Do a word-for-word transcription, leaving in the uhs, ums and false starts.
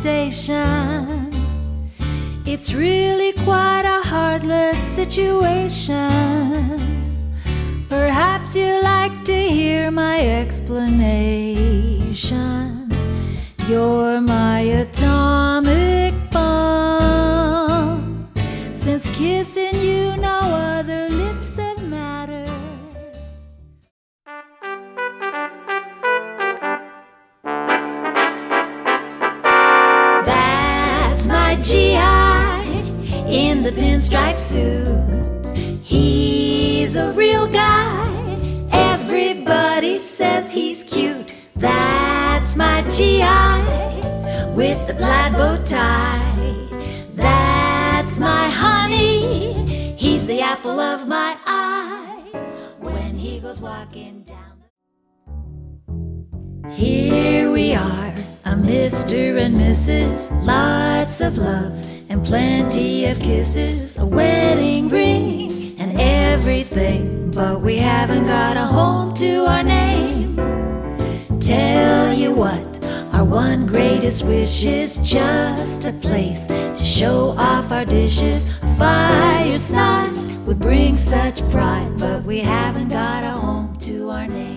station. It's really quite a heartless situation. Perhaps you'd like to hear my explanation. You're my atomic bomb. Since kissing you, no other lips have mattered. That's my G I in the pinstripe suit. He's a real guy. Everybody says he's cute. That's my G I with the plaid bow tie. That's my honey. He's the apple of my eye. When he goes walking down the... Here we are, a Mister and Missus Lots of love and plenty of kisses, a wedding ring and everything, but we haven't got a home to our name. Tell you what, our one greatest wish is just a place to show off our dishes. A fireside would bring such pride, but we haven't got a home to our name.